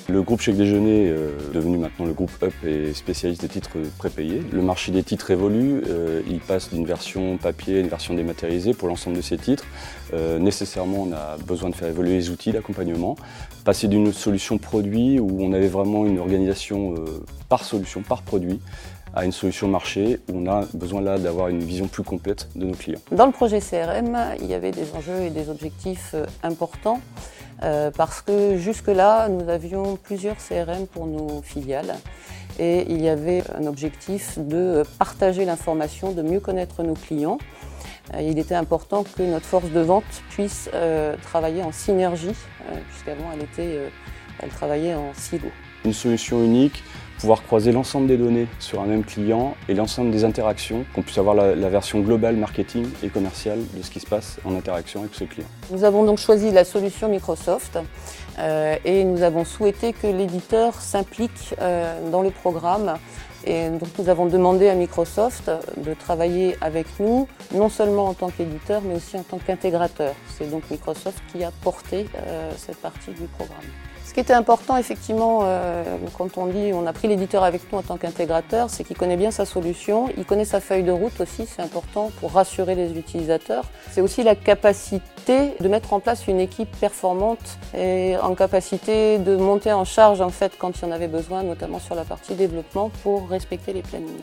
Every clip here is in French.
Le groupe Chèque Déjeuner, devenu maintenant le groupe Up, est spécialiste des titres prépayés. Le marché des titres évolue, il passe d'une version papier à une version dématérialisée pour l'ensemble de ces titres. Nécessairement, on a besoin de faire évoluer les outils d'accompagnement, passer d'une solution produit où on avait vraiment une organisation par solution, par produit, à une solution marché où on a besoin là d'avoir une vision plus complète de nos clients. Dans le projet CRM, il y avait des enjeux et des objectifs importants parce que jusque-là, nous avions plusieurs CRM pour nos filiales et il y avait un objectif de partager l'information, de mieux connaître nos clients. Il était important que notre force de vente puisse travailler en synergie, puisqu'avant elle travaillait en silo. Une solution unique, pouvoir croiser l'ensemble des données sur un même client et l'ensemble des interactions, qu'on puisse avoir la version globale marketing et commerciale de ce qui se passe en interaction avec ce client. Nous avons donc choisi la solution Microsoft et nous avons souhaité que l'éditeur s'implique dans le programme. Et donc nous avons demandé à Microsoft de travailler avec nous, non seulement en tant qu'éditeur, mais aussi en tant qu'intégrateur. C'est donc Microsoft qui a porté cette partie du programme. Ce qui était important, effectivement, quand on dit on a pris l'éditeur avec nous en tant qu'intégrateur, c'est qu'il connaît bien sa solution, il connaît sa feuille de route aussi, c'est important pour rassurer les utilisateurs. C'est aussi la capacité de mettre en place une équipe performante et en capacité de monter en charge en fait quand il y en avait besoin, notamment sur la partie développement, pour respecter les plannings.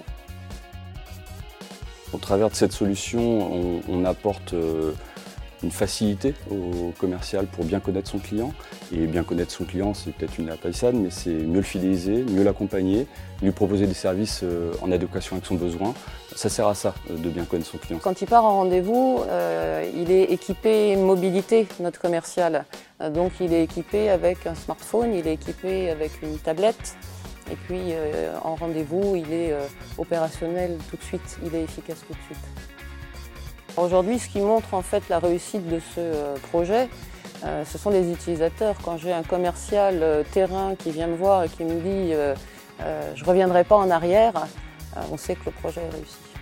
Au travers de cette solution, on apporte une facilité au commercial pour bien connaître son client. Et bien connaître son client, c'est peut-être une appassade, mais c'est mieux le fidéliser, mieux l'accompagner, lui proposer des services en adéquation avec son besoin. Ça sert à ça, de bien connaître son client. Quand il part en rendez-vous, il est équipé mobilité, notre commercial. Donc il est équipé avec un smartphone, il est équipé avec une tablette. Et puis en rendez-vous, il est opérationnel tout de suite, il est efficace tout de suite. Aujourd'hui, ce qui montre en fait la réussite de ce projet, ce sont les utilisateurs. Quand j'ai un commercial terrain qui vient me voir et qui me dit « je ne reviendrai pas en arrière », on sait que le projet est réussi.